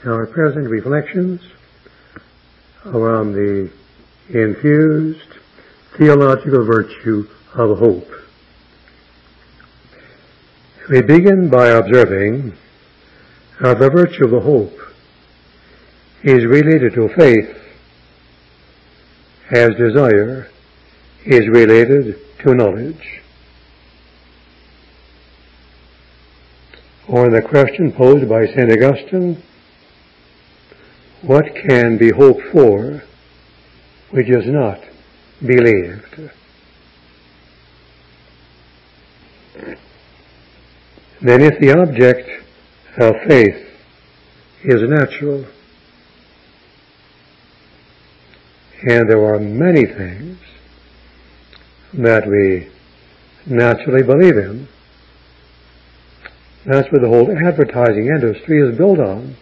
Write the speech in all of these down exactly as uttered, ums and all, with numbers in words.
our present reflections are on the infused theological virtue of hope. We begin by observing how the virtue of the hope is related to faith as desire is related to knowledge. Or the question posed by Saint Augustine, what can be hoped for which is not believed? Then if the object of faith is natural, and there are many things that we naturally believe in, that's what the whole advertising industry is built on,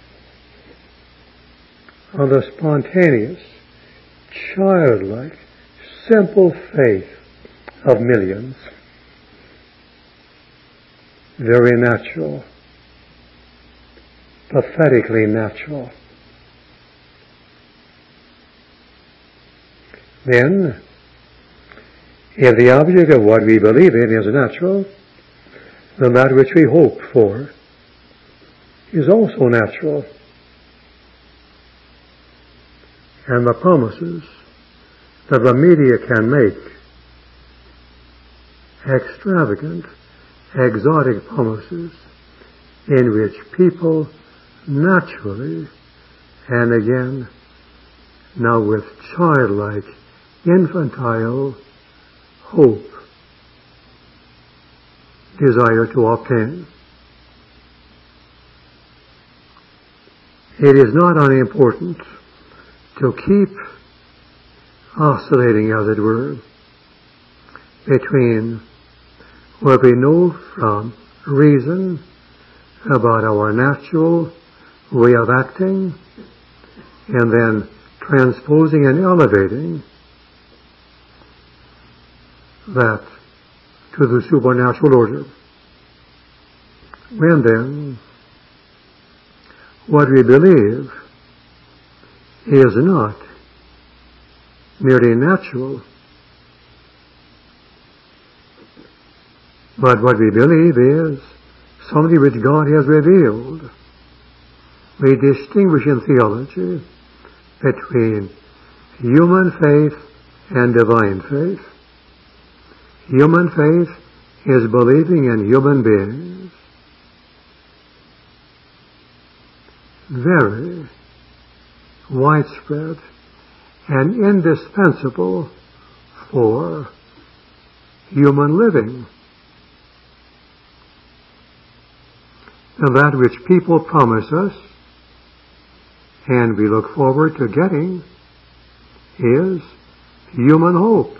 on the spontaneous, childlike, simple faith of millions. Very natural, pathetically natural. Then, if the object of what we believe in is natural, then that which we hope for is also natural. And the promises that the media can make, extravagant, exotic promises in which people naturally, and again, now with childlike, infantile hope, desire to obtain. It is not unimportant to keep oscillating, as it were, between what we know from reason about our natural way of acting and then transposing and elevating that to the supernatural order. When then what we believe is not merely natural, but what we believe is something which God has revealed. We distinguish in theology between human faith and divine faith. Human faith is believing in human beings. Very widespread and indispensable for human living. And that which people promise us and we look forward to getting is human hope.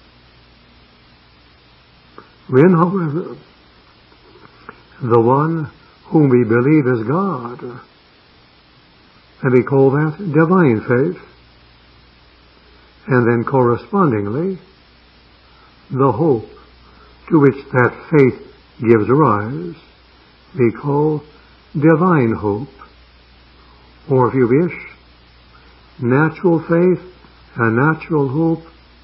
When, however, the one whom we believe is God, and we call that divine faith, and then correspondingly, the hope to which that faith gives rise, we call divine hope, or if you wish, natural faith and natural hope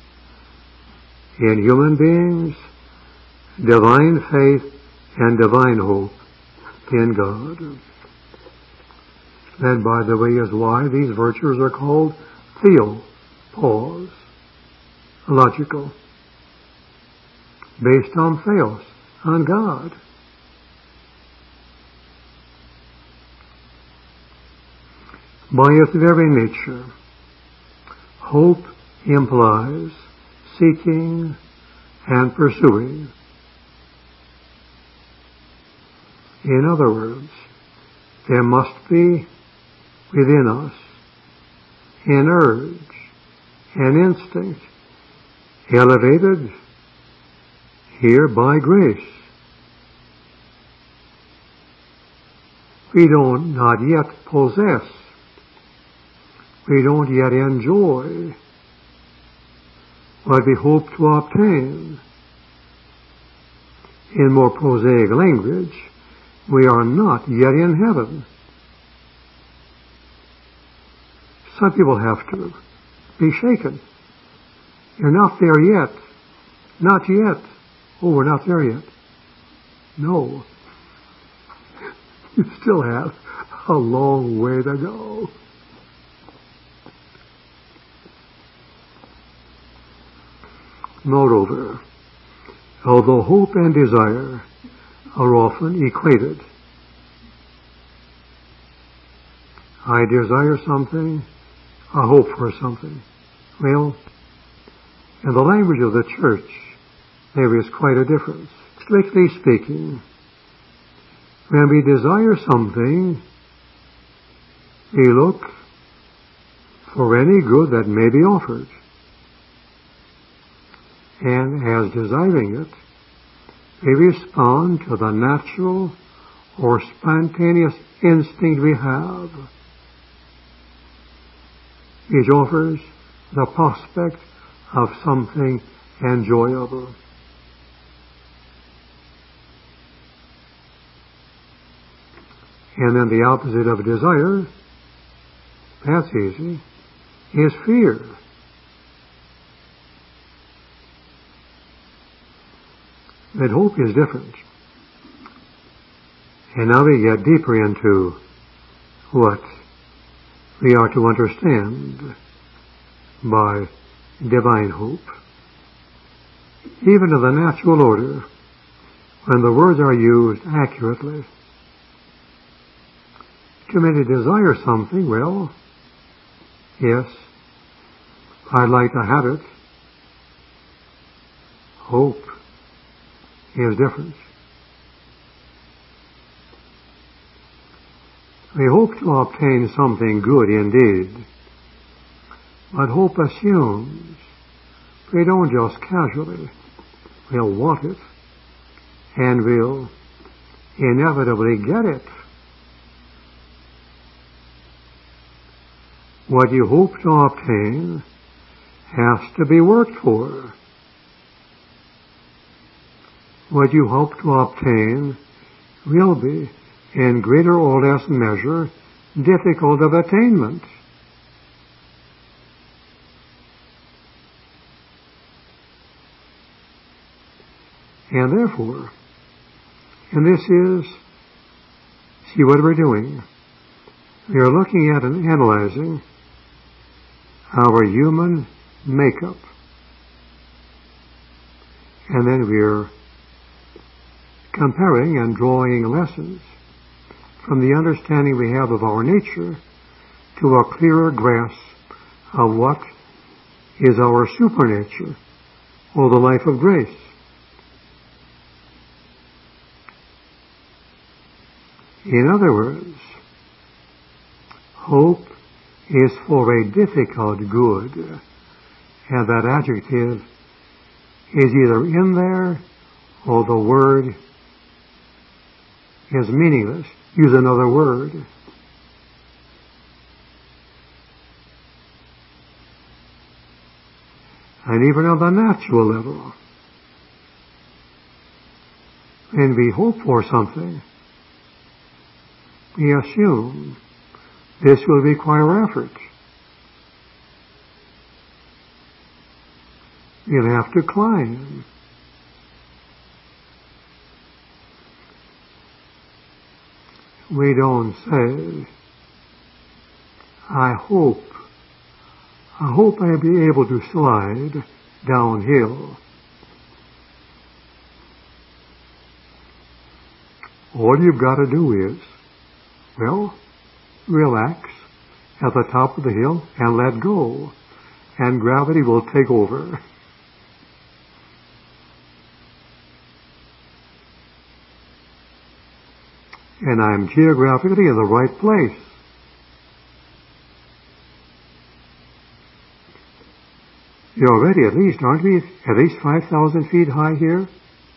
in human beings, divine faith and divine hope in God. That, by the way, is why these virtues are called theopause, logical, based on theos, on God. By its very nature, hope implies seeking and pursuing. In other words, there must be within us an urge, an instinct, elevated here by grace. We don't not yet possess, we don't yet enjoy what we hope to obtain. In more prosaic language, we are not yet in heaven. Some people have to be shaken. You're not there yet. Not yet. Oh, we're not there yet. No. You still have a long way to go. Moreover, although hope and desire are often equated, I desire something, I hope for something. Well, in the language of the church, there is quite a difference. Strictly speaking, when we desire something, we look for any good that may be offered. And as desiring it, we respond to the natural or spontaneous instinct we have, which offers the prospect of something enjoyable. And then the opposite of desire, that's easy, is fear. But hope is different. And now we get deeper into what we are to understand by divine hope. Even in the natural order, when the words are used accurately, to make a desire something, well, yes, I'd like to have it. Hope is different. We hope to obtain something good indeed, but hope assumes we don't just casually, we'll want it, and we'll inevitably get it. What you hope to obtain has to be worked for. What you hope to obtain will be, in greater or less measure, difficult of attainment. And therefore, and this is, see what we're doing. We are looking at and analyzing our human makeup. And then we're comparing and drawing lessons from the understanding we have of our nature to a clearer grasp of what is our supernature, or the life of grace. In other words, hope is for a difficult good, and that adjective is either in there or the word is meaningless. Use another word. And even on the natural level, when we hope for something, we assume this will require effort. You'll have to climb. We don't say, I hope, I hope I'll be able to slide downhill. All you've got to do is, well, relax at the top of the hill and let go, and gravity will take over. And I'm geographically in the right place. You're already at least, aren't we, at least five thousand feet high here?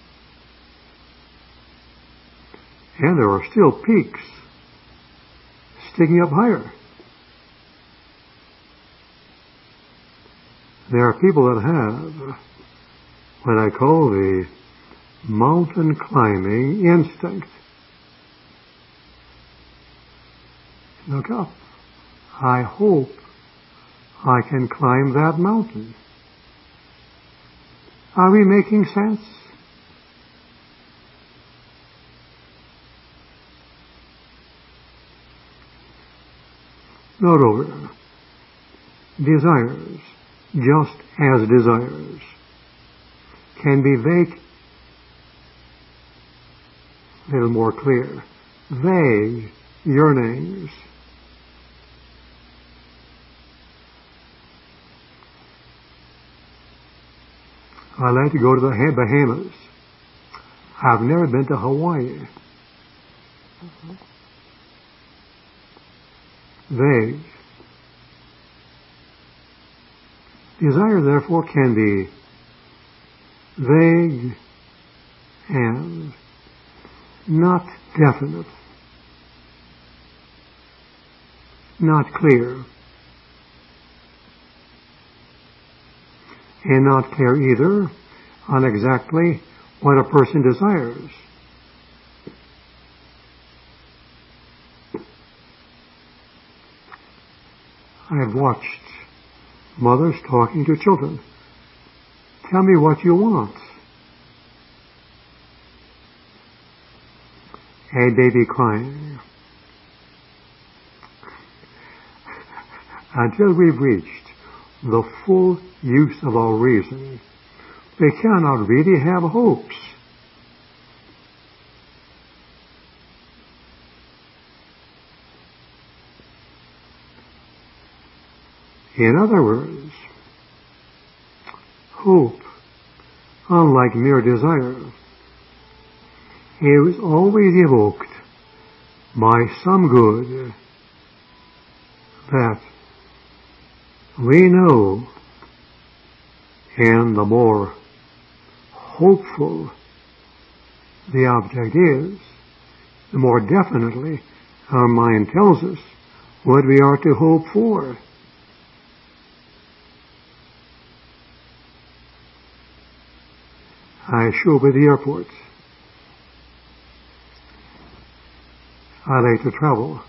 And there are still peaks sticking up higher. There are people that have what I call the mountain climbing instinct. Look up. I hope I can climb that mountain. Are we making sense? Moreover, desires, just as desires, can be vague, a little more clear, vague yearnings. I like to go to the Bahamas. I've never been to Hawaii. Mm-hmm. Vague. Desire, therefore, can be vague and not definite, not clear, and not clear either on exactly what a person desires. I have watched mothers talking to children. Tell me what you want. A baby crying. Until we've reached the full use of our reason, we cannot really have hopes. In other words, hope, unlike mere desire, is always evoked by some good that we know, and the more hopeful the object is, the more definitely our mind tells us what we are to hope for. I show up at the airport. I like to travel.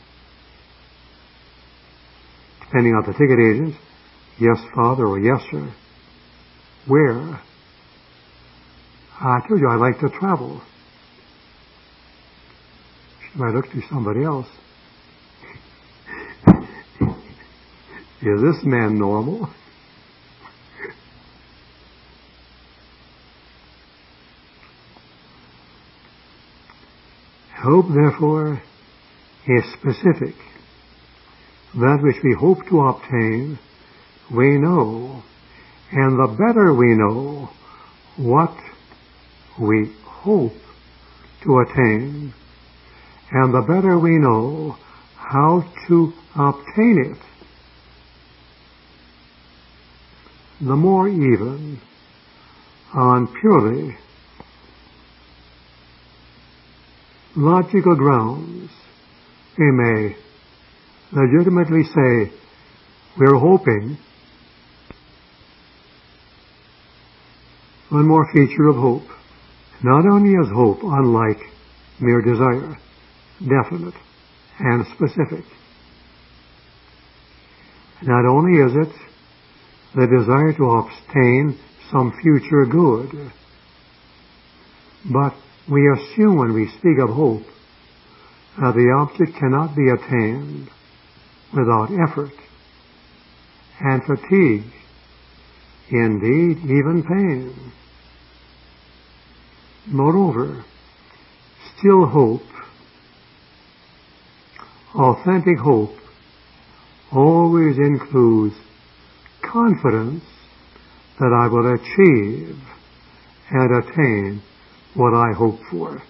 Depending on the ticket agent, yes, Father, or yes, sir. Where? I told you I like to travel. She might look to somebody else. Is this man normal? Hope, therefore, is specific. That which we hope to obtain, we know, and the better we know what we hope to attain, and the better we know how to obtain it, the more even, on purely logical grounds, we may legitimately say we're hoping. One more feature of hope. Not only is hope unlike mere desire, definite and specific. Not only is it the desire to obtain some future good, but we assume when we speak of hope that the object cannot be attained without effort and fatigue, indeed even pain. Moreover, still hope, authentic hope, always includes confidence that I will achieve and attain what I hope for.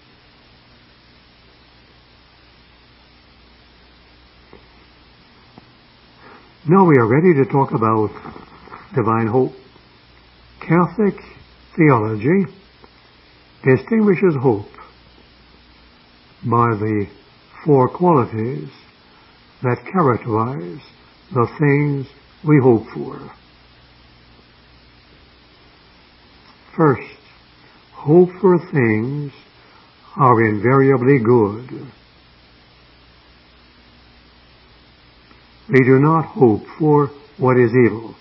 Now we are ready to talk about divine hope. Catholic theology distinguishes hope by the four qualities that characterize the things we hope for. First, hope for things are invariably good. We do not hope for what is evil.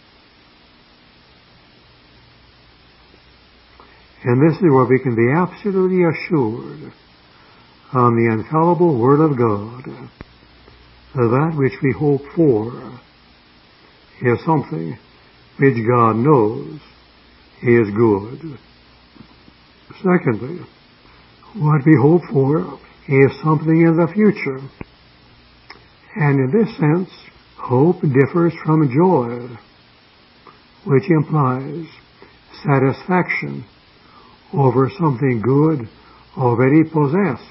And this is where we can be absolutely assured on the infallible Word of God that that which we hope for is something which God knows is good. Secondly, what we hope for is something in the future. And in this sense, hope differs from joy, which implies satisfaction over something good already possessed.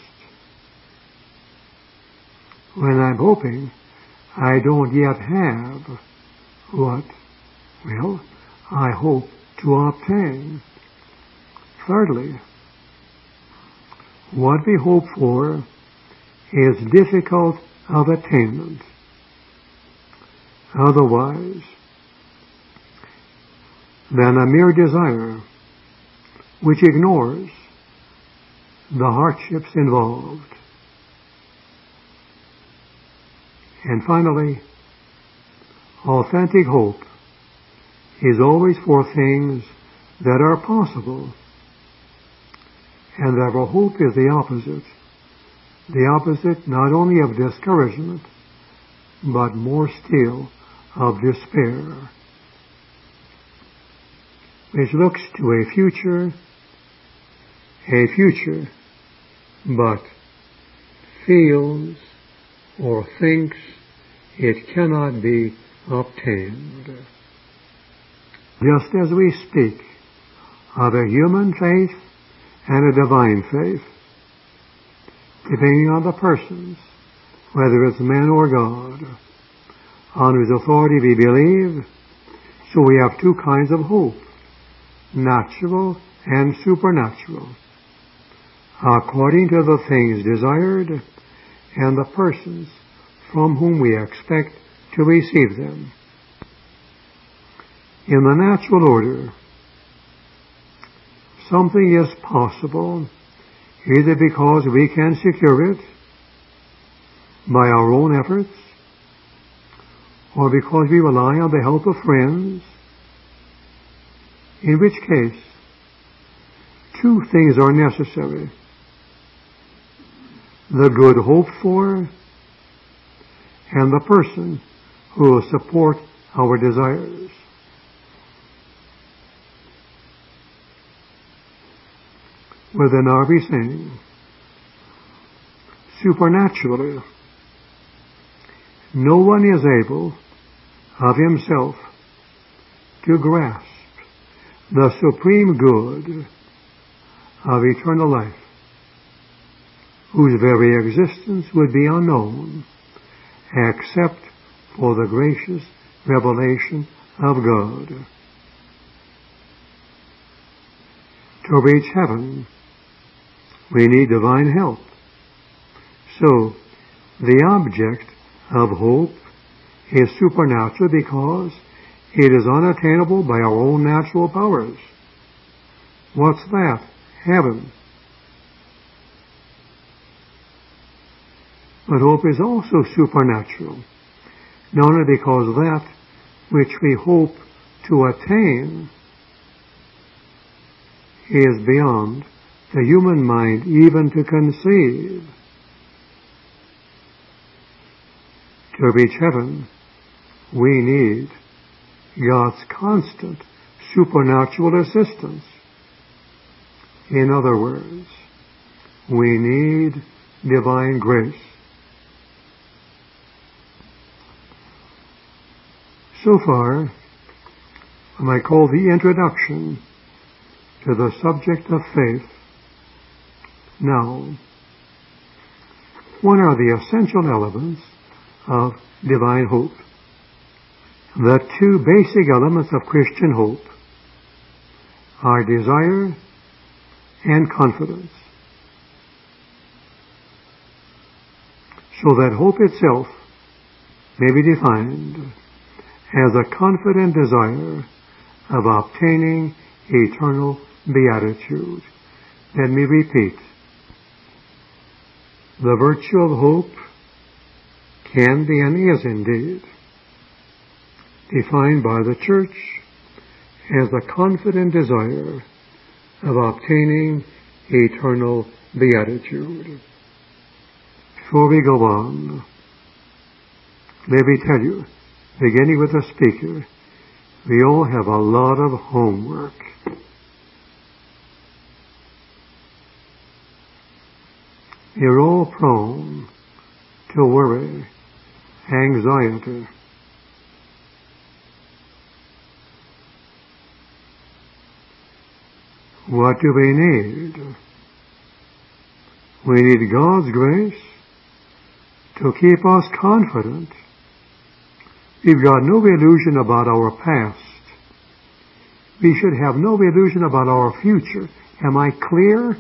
When I'm hoping, I don't yet have what, well, I hope to obtain. Thirdly, what we hope for is difficult of attainment. Otherwise than a mere desire which ignores the hardships involved. And finally, authentic hope is always for things that are possible, and our hope is the opposite. The opposite not only of discouragement, but more still of despair, which looks to a future, a future, but feels or thinks it cannot be obtained. Just as we speak of a human faith and a divine faith, depending on the persons, whether it's man or God, on whose authority we believe, so we have two kinds of hope, natural and supernatural, according to the things desired and the persons from whom we expect to receive them. In the natural order, something is possible either because we can secure it by our own efforts, or because we rely on the help of friends, in which case two things are necessary: the good hoped for and the person who will support our desires. Within our be saying, supernaturally, no one is able of himself to grasp the supreme good of eternal life, whose very existence would be unknown except for the gracious revelation of God. To reach heaven, we need divine help. So, the object of hope is supernatural because it is unattainable by our own natural powers. What's that? Heaven. But hope is also supernatural, not only because that which we hope to attain is beyond the human mind even to conceive. To reach heaven, we need God's constant supernatural assistance. In other words, we need divine grace. So far, I call the introduction to the subject of faith. Now, what are the essential elements of divine hope? The two basic elements of Christian hope are desire and confidence. So that hope itself may be defined as a confident desire of obtaining eternal beatitude. Let me repeat. The virtue of hope can be and is indeed defined by the Church as the confident desire of obtaining eternal beatitude. Before we go on, let me tell you, beginning with the speaker, we all have a lot of homework. You're all prone to worry, anxiety. What do we need? We need God's grace to keep us confident. We've got no illusion about our past. We should have no illusion about our future. Am I clear?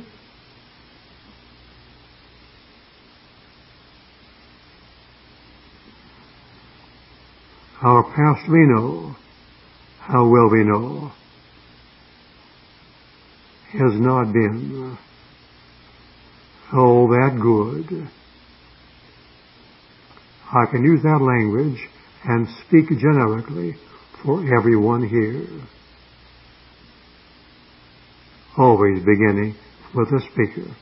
Our past we know, how well we know, has not been all that good. I can use that language and speak generically for everyone here. Always beginning with the speaker.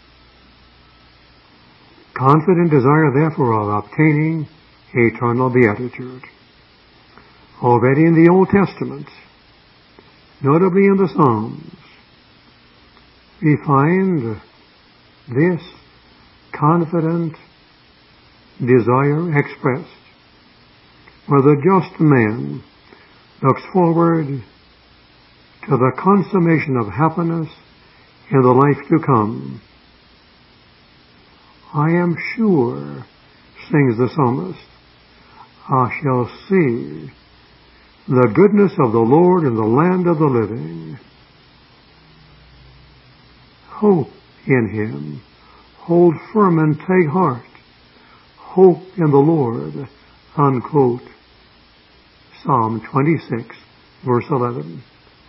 Confident desire, therefore, of obtaining eternal beatitude. Already in the Old Testament, notably in the Psalms, we find this confident desire expressed, where the just man looks forward to the consummation of happiness in the life to come. I am sure, sings the psalmist, I shall see the goodness of the Lord in the land of the living. Hope in Him. Hold firm and take heart. Hope in the Lord. Unquote. Psalm twenty-six, verse eleven.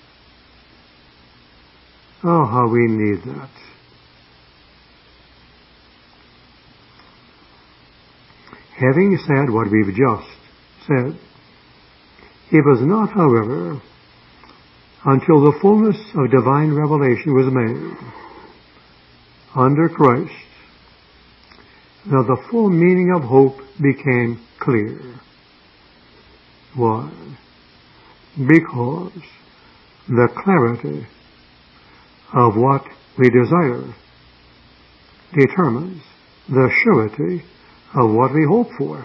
Oh, how we need that. Having said what we've just said, it was not, however, until the fullness of divine revelation was made under Christ that the full meaning of hope became clear. Why? Because the clarity of what we desire determines the surety of what we hope for.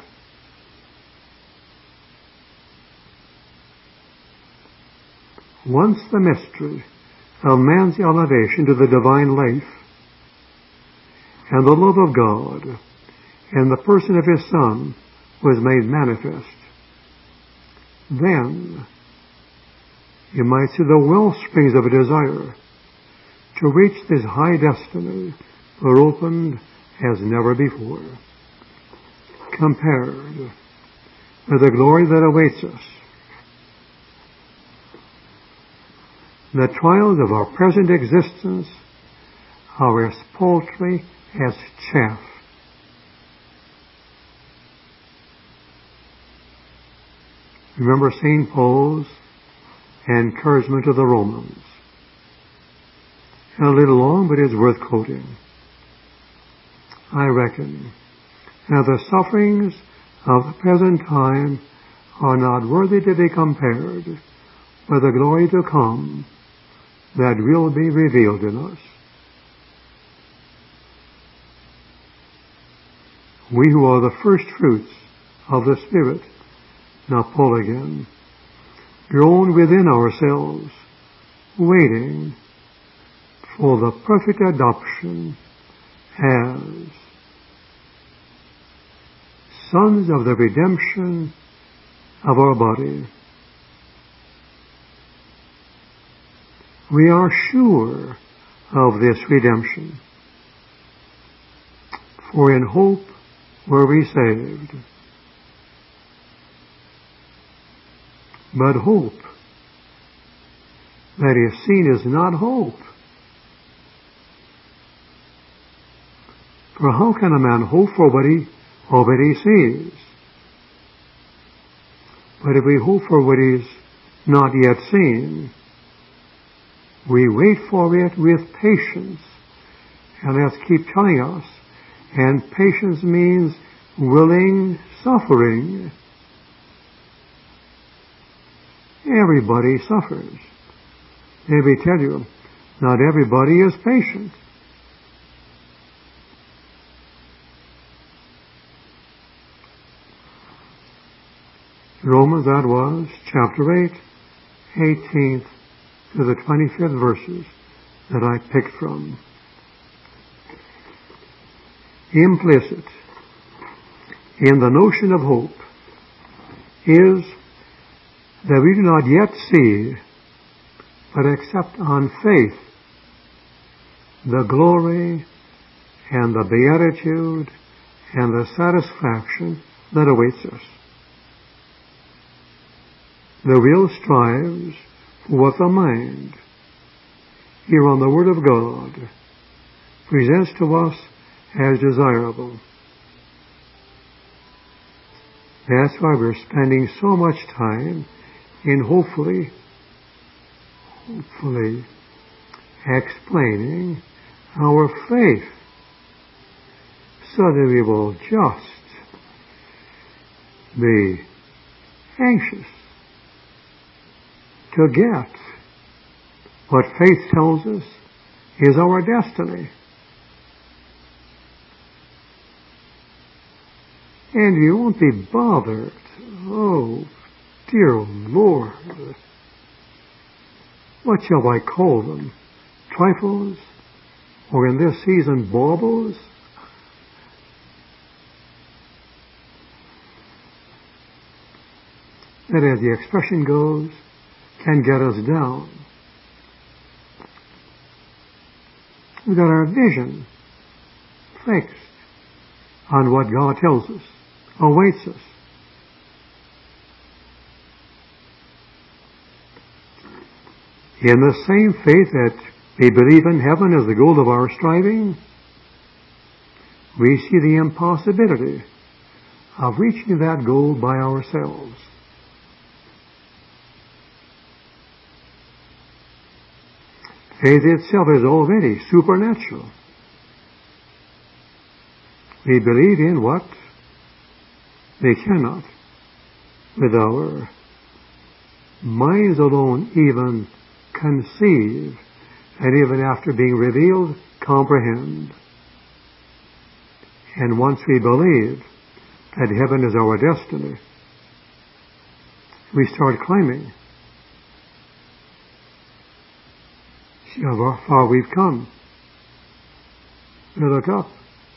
Once the mystery of man's elevation to the divine life and the love of God and the person of His Son was made manifest, then you might see the well springs of a desire to reach this high destiny were opened as never before, compared with the glory that awaits us. The trials of our present existence are as paltry as chaff. Remember Saint Paul's encouragement to the Romans. A little long, but it's worth quoting. I reckon that the sufferings of the present time are not worthy to be compared with the glory to come that will be revealed in us. We who are the first fruits of the Spirit, now Paul again, groan within ourselves, waiting for the perfect adoption as sons of the redemption of our body. We are sure of this redemption, for in hope were we saved. But hope that is seen is not hope. For how can a man hope for what he already sees? But if we hope for what is not yet seen, we wait for it with patience. And let's keep telling us. And patience means willing suffering. Everybody suffers. Let me tell you, not everybody is patient. Romans, that was, chapter eight, eighteenth to the twenty-fifth verses that I picked from. Implicit in the notion of hope is that we do not yet see, but accept on faith the glory and the beatitude and the satisfaction that awaits us. The will strives for what the mind, here on the Word of God, presents to us as desirable. That's why we're spending so much time in hopefully, hopefully explaining our faith so that we will just be anxious to get what faith tells us is our destiny. And you won't be bothered. Oh, dear Lord. What shall I call them? Trifles? Or in this season, baubles? That, as the expression goes, can get us down. We've got our vision fixed on what God tells us, awaits us. In the same faith that we believe in heaven as the goal of our striving, we see the impossibility of reaching that goal by ourselves. Faith itself is already supernatural. We believe in what we cannot, with our minds alone, even conceive, and even after being revealed, comprehend. And once we believe that heaven is our destiny, we start climbing. See how far we've come. We look up.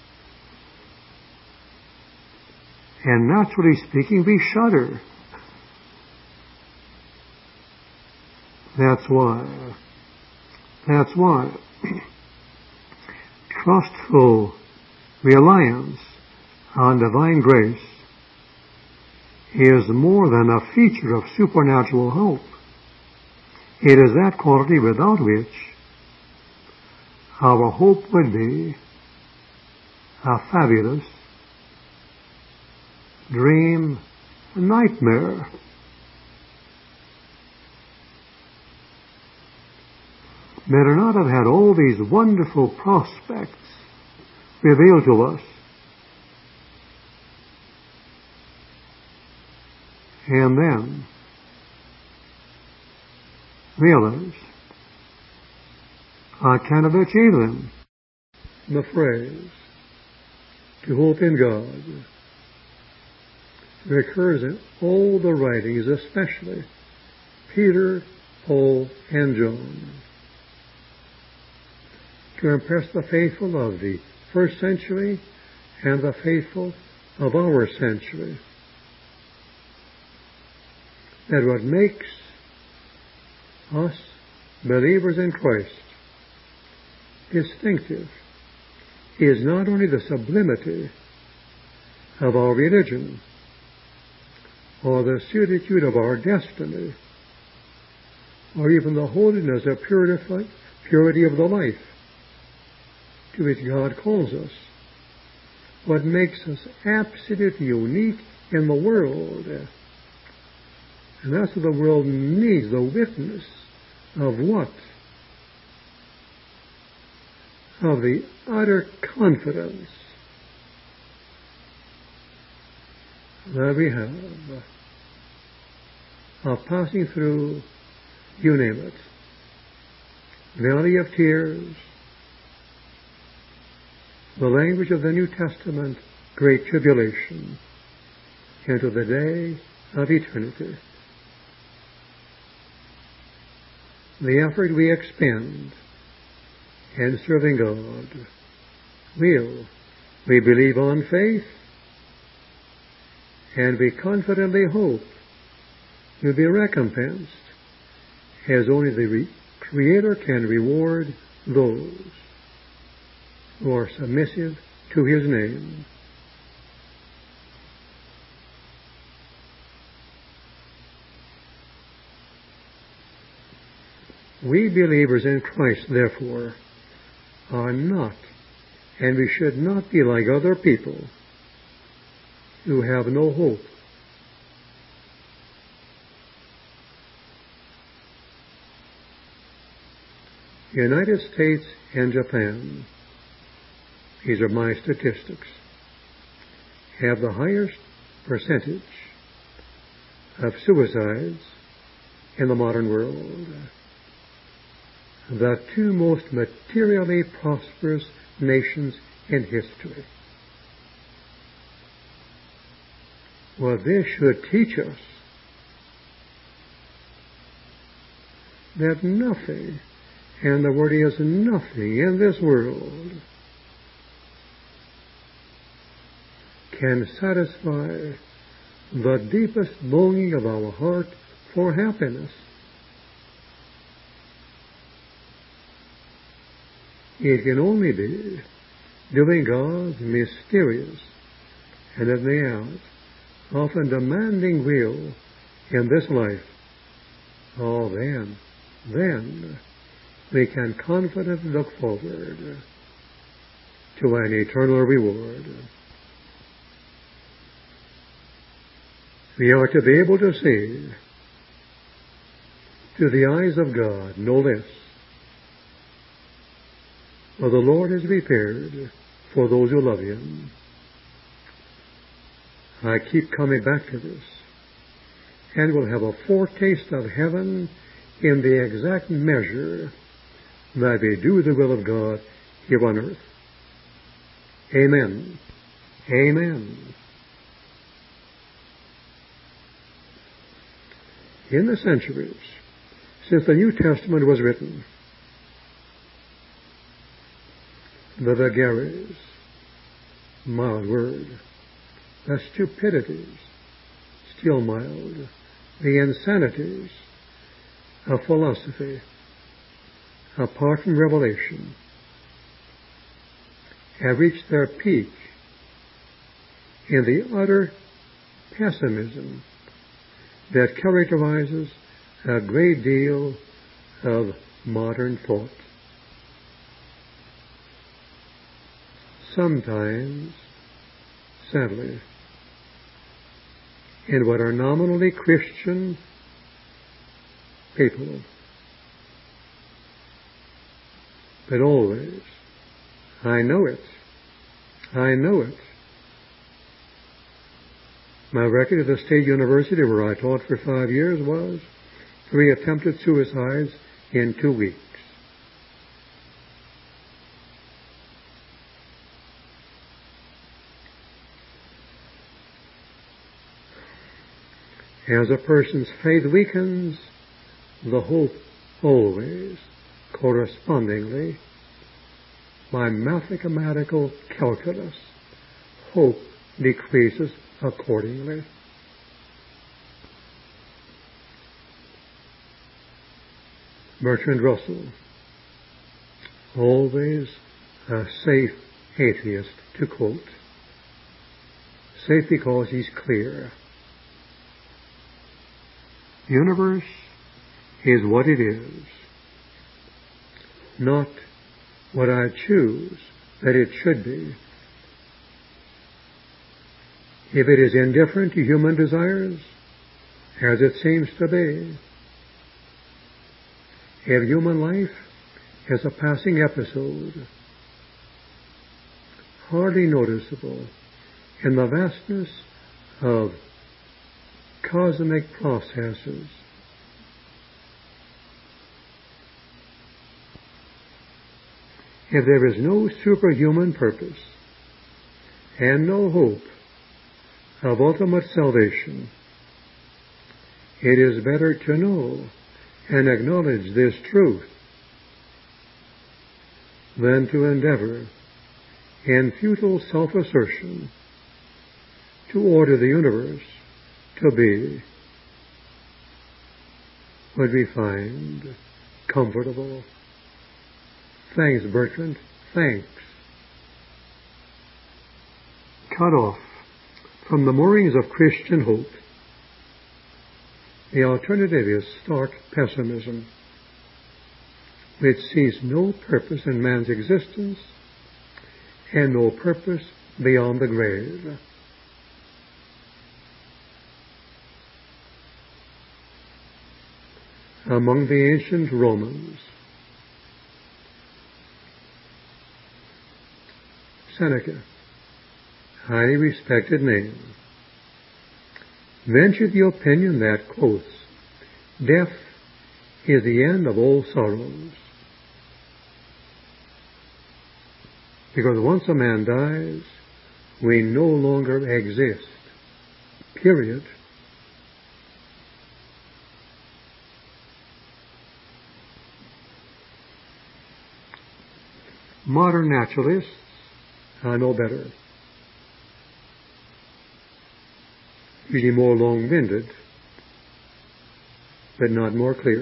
And naturally speaking, we shudder. That's why. That's why. Trustful reliance on divine grace is more than a feature of supernatural hope. It is that quality without which our hope would be a fabulous dream nightmare. Better not have had all these wonderful prospects revealed to us, and then realize I cannot achieve them. The phrase, to hope in God, recurs in all the writings, especially Peter, Paul, and John, to impress the faithful of the first century and the faithful of our century that what makes us believers in Christ distinctive is not only the sublimity of our religion or the certitude of our destiny or even the holiness or purity of the life to which God calls us. What makes us absolutely unique in the world And that's what the world needs, the witness of what? Of the utter confidence that we have of passing through, you name it, valley of tears, the language of the New Testament, great tribulation, into the day of eternity. The effort we expend in serving God will, we believe on faith, and we confidently hope will be recompensed as only the re- Creator can reward those who are submissive to His name. We believers in Christ, therefore, are not, and we should not be like other people who have no hope. United States and Japan, these are my statistics, have the highest percentage of suicides in the modern world. The two most materially prosperous nations in history. Well, this should teach us that nothing, and the word is nothing in this world, can satisfy the deepest longing of our heart for happiness. It can only be doing God's mysterious and at the out, often demanding will in this life. Oh, then, then we can confidently look forward to an eternal reward. We are to be able to see to the eyes of God, no less, what the Lord has prepared for those who love Him. I keep coming back to this, and we'll have a foretaste of heaven in the exact measure that we do the will of God here on earth. Amen. Amen. In the centuries since the New Testament was written, the vagaries, mild word, the stupidities, still mild, the insanities of philosophy, apart from revelation, have reached their peak in the utter pessimism that characterizes a great deal of modern thought. Sometimes, sadly, in what are nominally Christian people, but always, I know it, I know it. My record at the State University, where I taught for five years, was three attempted suicides in two weeks. As a person's faith weakens, the hope always, correspondingly, by mathematical calculus, hope decreases accordingly. Bertrand Russell, always a safe atheist, to quote, safe because he's clear. The universe is what it is, not what I choose that it should be. If it is indifferent to human desires as it seems to be. If human life is a passing episode, hardly noticeable in the vastness of cosmic processes, if there is no superhuman purpose and no hope of ultimate salvation, it is better to know and acknowledge this truth than to endeavor in futile self-assertion to order the universe to be what we find comfortable. Thanks, Bertrand. Thanks. Cut off from the moorings of Christian hope, the alternative is stark pessimism, which sees no purpose in man's existence and no purpose beyond the grave. Among the ancient Romans, Seneca, highly respected name, ventured the opinion that, quotes, death is the end of all sorrows. Because once a man dies, we no longer exist. Period. Modern naturalists are no better. Usually more long-winded, but not more clear.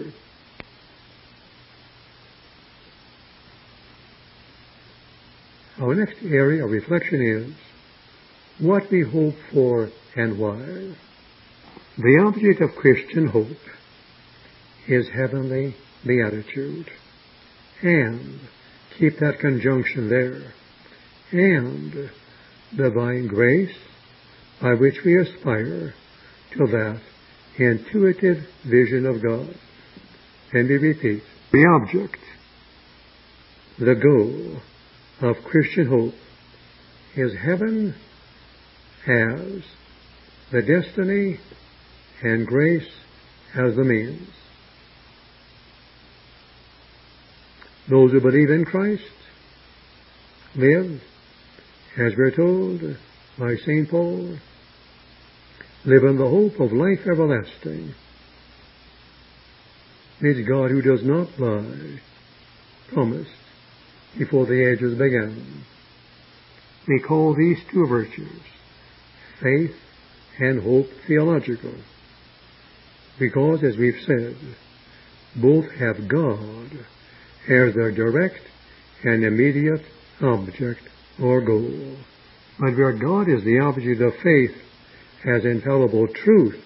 Our next area of reflection is what we hope for and why. The object of Christian hope is heavenly beatitude, and keep that conjunction there, and divine grace by which we aspire to that intuitive vision of God. And we repeat, the object, the goal of Christian hope is heaven as the destiny and grace as the means. Those who believe in Christ live, as we're told by Saint Paul, live in the hope of life everlasting, which God, who does not lie, promised before the ages began. We call these two virtues, faith and hope, theological, because, as we've said, both have God as their direct and immediate object or goal. But where God is the object of faith as infallible truth,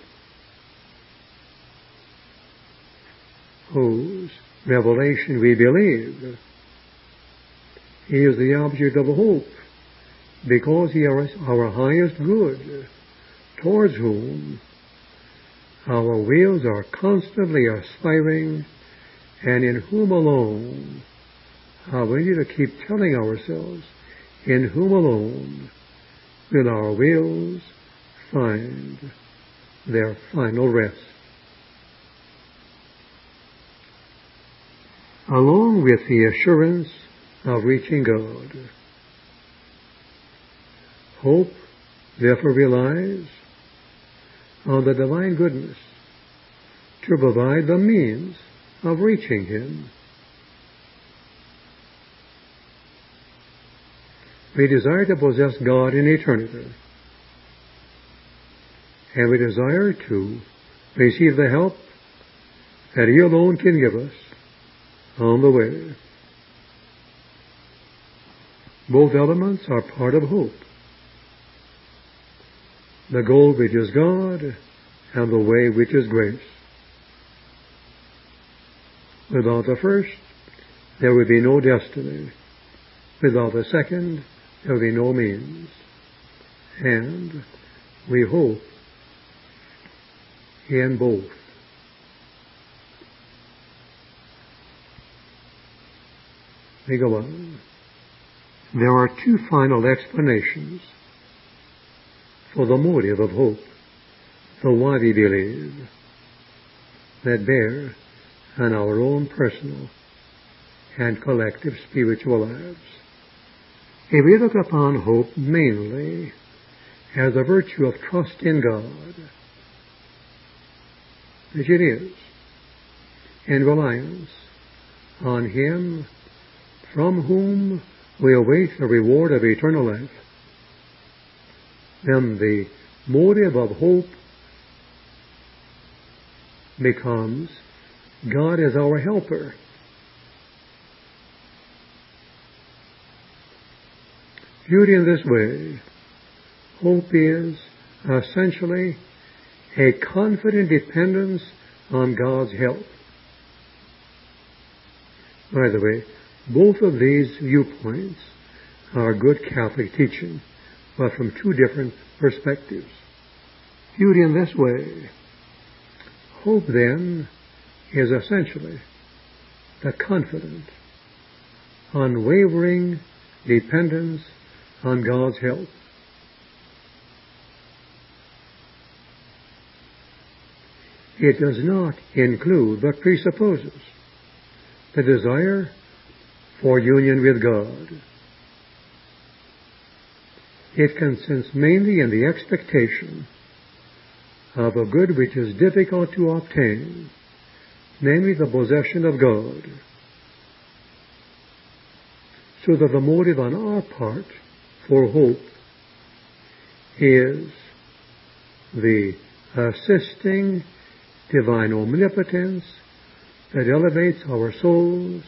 whose revelation we believe, He is the object of hope, because He is our highest good, towards whom our wills are constantly aspiring, and in whom alone, how we need to keep telling ourselves, in whom alone will our wills find their final rest. Along with the assurance of reaching God, hope therefore relies on the divine goodness to provide the means of reaching Him. We desire to possess God in eternity, and we desire to receive the help that He alone can give us on the way. Both elements are part of hope. The goal which is God, and the way which is grace. Without the first, there would be no destiny. Without the second, there will be no means. And we hope in both. We go on. There are two final explanations for the motive of hope, the why we believe, that bear on our own personal and collective spiritual lives. If we look upon hope mainly as a virtue of trust in God, which it is, and reliance on Him from whom we await the reward of eternal life, then the motive of hope becomes God is our helper. Viewed in this way, hope is essentially a confident dependence on God's help. By the way, both of these viewpoints are good Catholic teaching, but from two different perspectives. Viewed in this way, hope then is essentially the confident, unwavering dependence on God's help. It does not include, but presupposes, the desire for union with God. It consists mainly in the expectation of a good which is difficult to obtain, namely the possession of God, so that the motive on our part for hope is the assisting divine omnipotence that elevates our souls,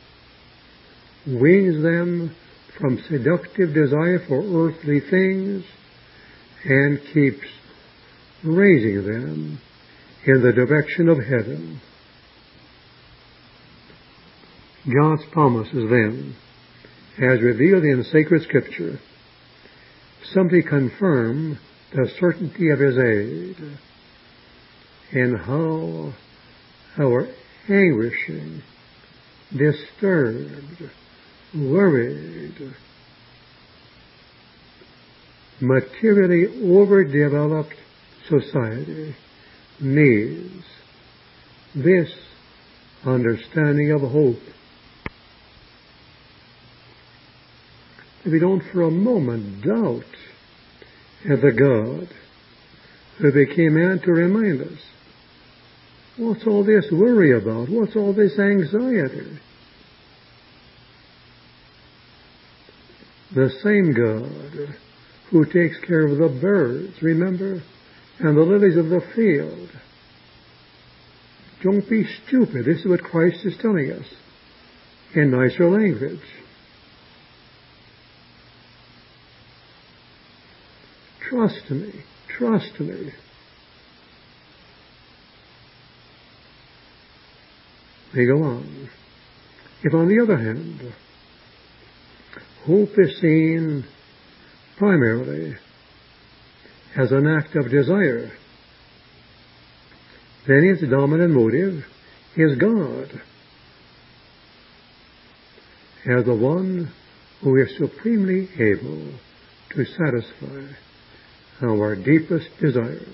weans them from seductive desire for earthly things, and keeps raising them in the direction of heaven. God's promises then, as revealed in sacred Scripture, simply confirm the certainty of His aid, and how our anguishing, disturbed, worried, materially overdeveloped society needs this understanding of hope. If we don't for a moment doubt of the God who became man to remind us, what's all this worry about? What's all this anxiety? The same God who takes care of the birds, remember, and the lilies of the field. Don't be stupid. This is what Christ is telling us in nicer language. Trust me. Trust me. We go on. If, on the other hand, hope is seen primarily as an act of desire, then its dominant motive is God, as the one who is supremely able to satisfy our deepest desires.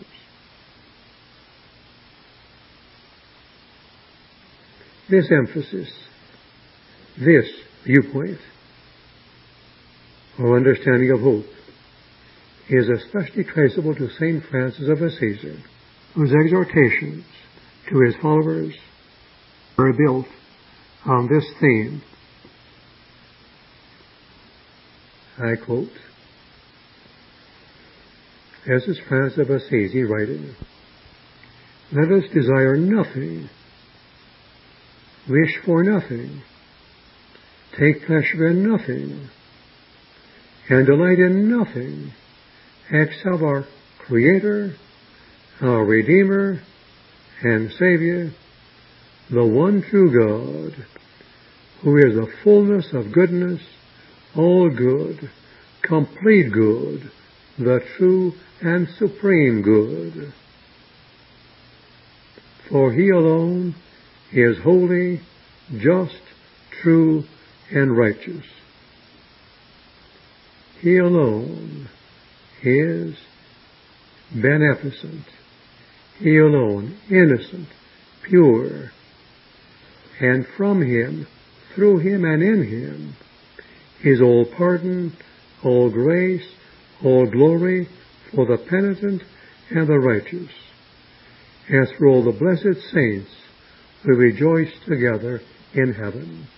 This emphasis, this viewpoint, or understanding of hope, is especially traceable to Saint Francis of Assisi, whose exhortations to his followers were built on this theme. I quote, "This is Francis of Assisi writing, 'Let us desire nothing, wish for nothing, take pleasure in nothing, and delight in nothing except our Creator, our Redeemer, and Savior, the one true God, who is the fullness of goodness, all good, complete good, the true and supreme good.'" For he alone is holy, just, true, and righteous. He alone is beneficent. He alone innocent, pure. And from him, through him, and in him is all pardon, all grace, all glory for the penitent and the righteous. As for all the blessed saints, we rejoice together in heaven.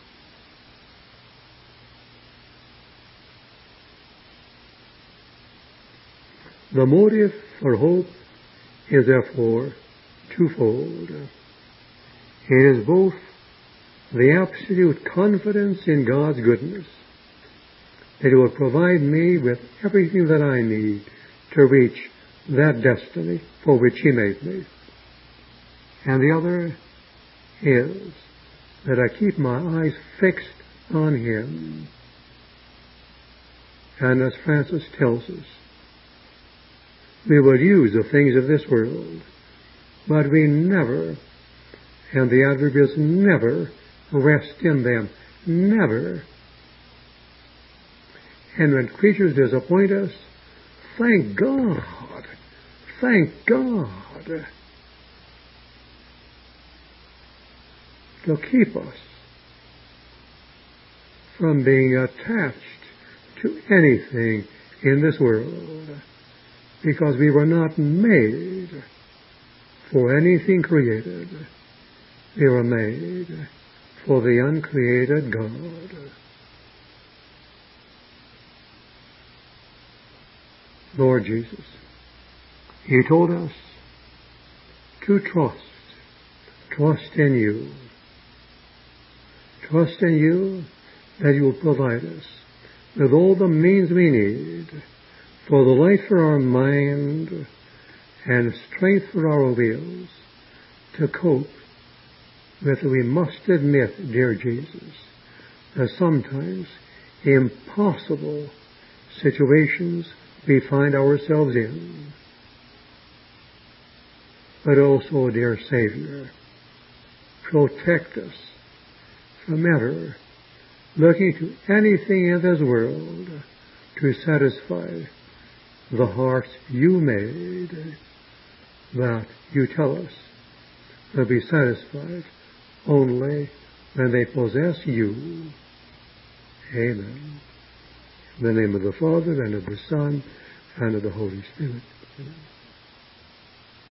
The motive for hope is therefore twofold. It is both the absolute confidence in God's goodness, that He will provide me with everything that I need to reach that destiny for which He made me. And the other is that I keep my eyes fixed on Him. And as Francis tells us, we will use the things of this world, but we never, and the adverb is never, rest in them. Never. And when creatures disappoint us, thank God. Thank God. To keep us from being attached to anything in this world, because we were not made for anything created. We were made for the uncreated God. Lord Jesus, You told us to trust, trust in You. Trust in You that You will provide us with all the means we need for the light for our mind and strength for our wills to cope with, we must admit, dear Jesus, that sometimes impossible situations we find ourselves in. But also, dear Savior, protect us from ever looking to anything in this world to satisfy the hearts You made, that You tell us will be satisfied only when they possess You. Amen. In the name of the Father, and of the Son, and of the Holy Spirit. Amen.